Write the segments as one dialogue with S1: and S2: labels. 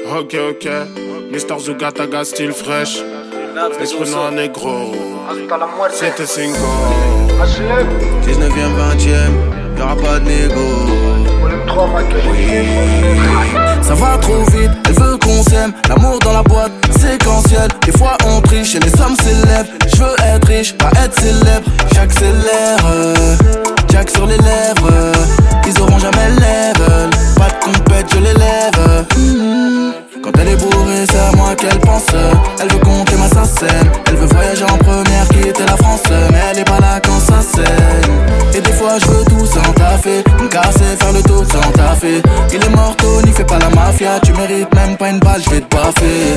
S1: Ok, Mister Zugataga style fresh. Esprit noir négro. C'était 5
S2: 19e, 20e, y'aura pas de négo. Oui. Ça va trop vite, elle veut qu'on s'aime. L'amour dans la boîte, séquentiel. Des fois on triche et les sommes s'élèvent. Je veux être riche, pas être célèbre. J'accélère, Jack sur les lèvres. Ils auront jamais le level. Pas de compète, je l'élève. Quand elle est bourrée, c'est à moi qu'elle pense. Elle veut compter ma sacelle. Elle veut voyager en première, quitter la France. Mais elle est pas là quand ça saigne. Et des fois je veux tout sans taffer. Me casser, faire le tour sans taffer. Il est morto, n'y fais pas la mafia. Tu mérites même pas une balle, je vais te baffer.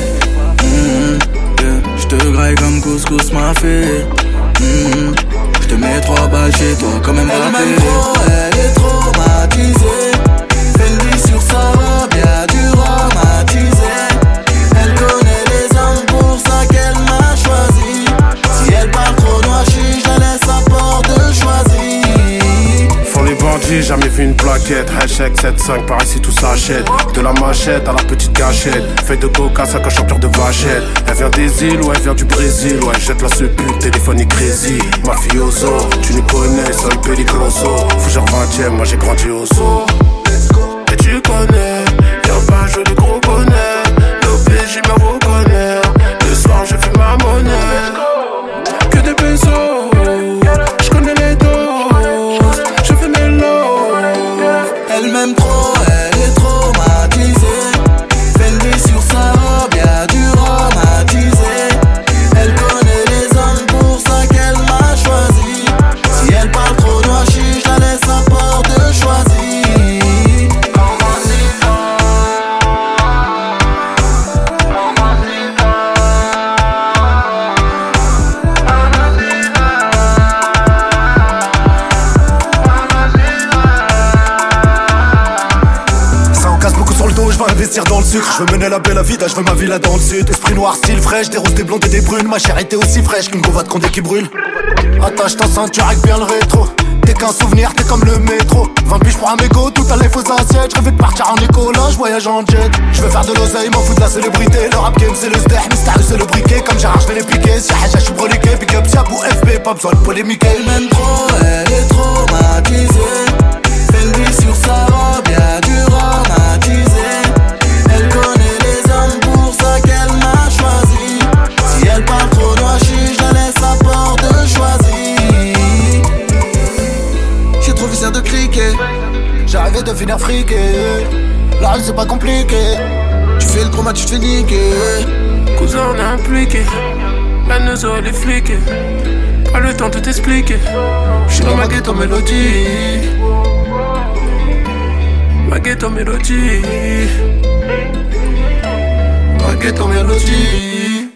S2: Je te graille comme couscous m'a fait. Je te mets 3 balles chez toi comme un Mbappé. Elle m'aime trop, elle est traumatisée. Fendi sur sa robe, y'a du romantisé. Elle connaît les hommes, pour ça qu'elle m'a choisi. Si elle parle trop noir, je la laisse à porte de choisir.
S1: Font les bandits, jamais vu une plaquette. Hashtag 7-5, par ici tout s'achète. De la machette à la petite gâchette. Fait de coca, sac à chanteur de vachette. Elle vient des îles ou elle vient du Brésil. Ouais, jette la sepule, téléphonique crazy. Mafioso, tu nous connais, soy peligroso. Fougère 20ème, moi j'ai grandi au zoo. Et tu connais, y'a pas joli gros bonheur. L'OPJ me reconnaît. Le soir je fais ma monnaie. Que des pesos, je connais les doses. Je fais mes lots.
S2: Elle m'aime trop, elle est traumatisée. Fendi sur sa robe, y'a du romantisé. Elle connaît les hommes, pour ça qu'elle m'a choisi. Si elle parle trop noir, je la laisse à porte de choisir.
S3: Je veux investir dans le sucre, je veux mener la belle vie, je veux ma villa dans le sud. Esprit noir, style fraîche, des roses, des blondes et des brunes. Ma chair était aussi fraîche qu'une grovade condé qui brûle. Attache ta ceinture avec bien le rétro. T'es qu'un souvenir, t'es comme le métro. 20 piges pour un mégot, tout à l'effet aux assiettes. Je rêvais de partir en écolo, je voyage en jet. Je veux faire de l'oseille, m'en fous de la célébrité. Le rap game c'est le stère, mystérieux c'est le briquet. Comme Gérard je vais les piquer, si Haja je suis broliqué. Big up Siab ou FB, pas besoin de polémiquer.
S2: Elle m'aime trop, elle est traumatisée. Fendi sur sa robe, y'a du romantisé. Elle connaît les hommes, pour ça qu'elle m'a choisi. Si elle parle trop noir, je la laisse à porte de choisir. J'ai trop vu ça de cliquer.
S3: J'arrivais de finir friqué. La rue c'est pas compliqué.
S2: Tu fais le trauma, tu te fais niquer.
S1: Cousin on est impliqué. La nous les flics. Pas le temps de t'expliquer. J'suis dans ma ghetto mélodie. Ma ghetto mélodie. Ma ghetto mélodie.